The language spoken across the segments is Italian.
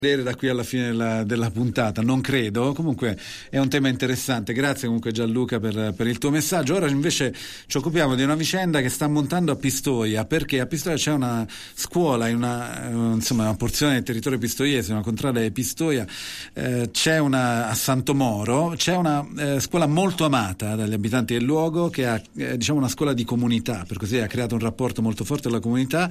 Da qui alla fine della puntata, non credo. Comunque è un tema interessante. Grazie comunque Gianluca per il tuo messaggio. Ora invece ci occupiamo di una vicenda che sta montando a Pistoia, perché a Pistoia c'è una scuola in una porzione del territorio pistoiese, una contrada di Pistoia, c'è a Santo Moro, c'è una scuola molto amata dagli abitanti del luogo, che ha una scuola di comunità, per così ha creato un rapporto molto forte con la comunità,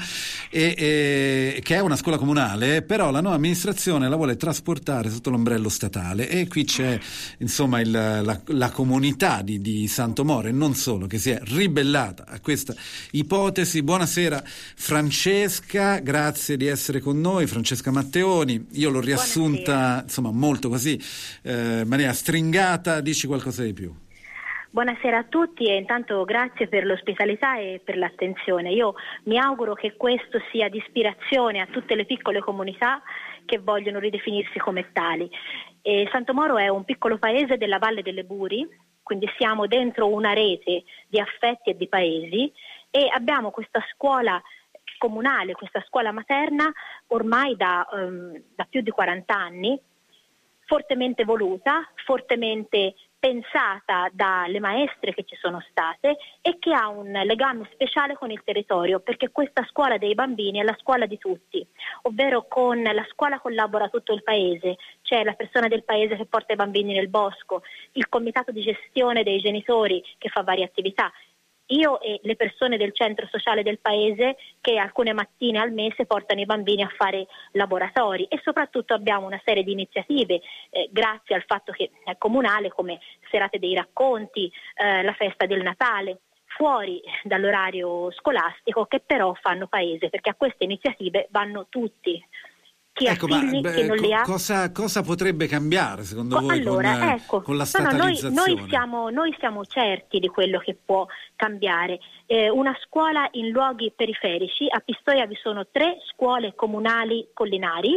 e che è una scuola comunale, però la nuova amministrazione la vuole trasportare sotto l'ombrello statale, e qui c'è insomma la comunità di Santo Moro, e non solo, che si è ribellata a questa ipotesi. Buonasera Francesca, grazie di essere con noi. Francesca Matteoni, io l'ho riassunta insomma molto così in maniera stringata, dici qualcosa di più? Buonasera a tutti, e intanto grazie per l'ospitalità e per l'attenzione. Io mi auguro che questo sia di ispirazione a tutte le piccole comunità che vogliono ridefinirsi come tali. Santo Moro è un piccolo paese della Valle delle Buri, quindi siamo dentro una rete di affetti e di paesi, e abbiamo questa scuola comunale, questa scuola materna ormai da più di 40 anni, fortemente voluta, fortemente pensata dalle maestre che ci sono state, e che ha un legame speciale con il territorio, perché questa scuola dei bambini è la scuola di tutti, ovvero con la scuola collabora tutto il paese, c'è la persona del paese che porta i bambini nel bosco, il comitato di gestione dei genitori che fa varie attività, io e le persone del centro sociale del paese che alcune mattine al mese portano i bambini a fare laboratori, e soprattutto abbiamo una serie di iniziative grazie al fatto che è comunale, come serate dei racconti, la festa del Natale, fuori dall'orario scolastico, che però fanno paese, perché a queste iniziative vanno tutti. Chi ha figli, chi non li ha. Cosa potrebbe cambiare secondo voi con la statalizzazione? Noi siamo certi di quello che può cambiare. Una scuola in luoghi periferici, a Pistoia vi sono 3 scuole comunali collinari,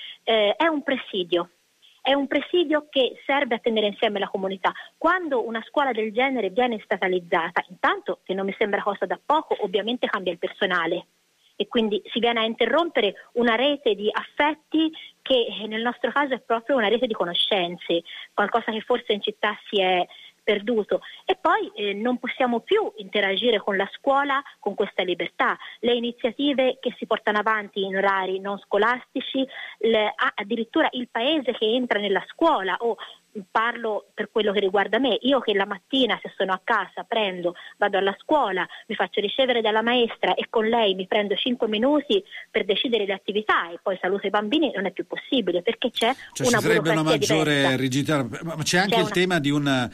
è un presidio. È un presidio che serve a tenere insieme la comunità. Quando una scuola del genere viene statalizzata, intanto, che non mi sembra cosa da poco, ovviamente cambia il personale, e quindi si viene a interrompere una rete di affetti che nel nostro caso è proprio una rete di conoscenze, qualcosa che forse in città si è perduto, e poi non possiamo più interagire con la scuola con questa libertà. Le iniziative che si portano avanti in orari non scolastici, addirittura il paese che entra nella scuola, o parlo per quello che riguarda me, io che la mattina, se sono a casa, vado alla scuola, mi faccio ricevere dalla maestra e con lei mi prendo 5 minuti per decidere le attività e poi saluto i bambini, non è più possibile, perché c'è una sarebbe una maggiore diversa. rigidità, ma c'è anche il tema di una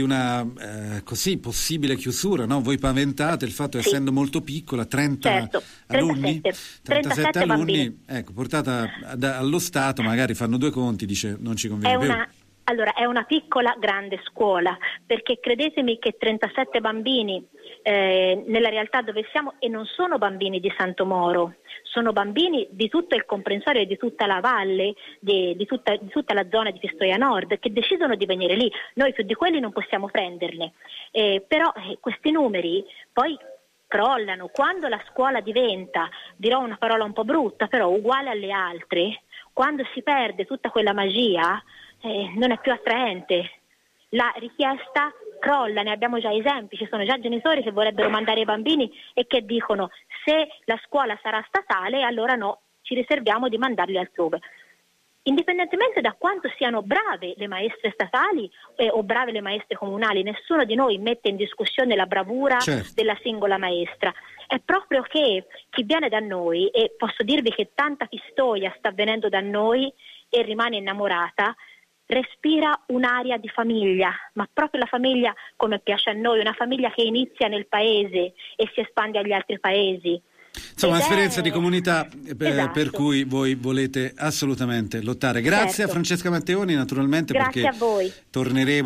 così possibile chiusura, no? Voi paventate il fatto, sì, essendo molto piccola, 30 certo, alunni, 37 alunni, bambini. ecco, portata allo Stato, magari fanno 2 conti, dice non ci conviene più. Allora, è una piccola grande scuola, perché credetemi che 37 bambini nella realtà dove siamo, e non sono bambini di Santo Moro, sono bambini di tutto il comprensorio e di tutta la valle, di tutta la zona di Pistoia Nord, che decidono di venire lì. Noi più di quelli non possiamo prenderne, però questi numeri poi crollano. Quando la scuola diventa, dirò una parola un po' brutta, però uguale alle altre, quando si perde tutta quella magia, non è più attraente, la richiesta crolla, ne abbiamo già esempi, ci sono già genitori che vorrebbero mandare i bambini e che dicono: se la scuola sarà statale allora no, ci riserviamo di mandarli altrove. Indipendentemente da quanto siano brave le maestre statali o brave le maestre comunali, nessuno di noi mette in discussione la bravura, certo, della singola maestra. È proprio che chi viene da noi, e posso dirvi che tanta Pistoia sta venendo da noi e rimane innamorata, respira un'aria di famiglia, ma proprio la famiglia come piace a noi, una famiglia che inizia nel paese e si espande agli altri paesi. Insomma, un'esperienza di comunità esatto, per cui voi volete assolutamente lottare. Grazie, certo, a Francesca Matteoni, naturalmente. Grazie perché a voi. Torneremo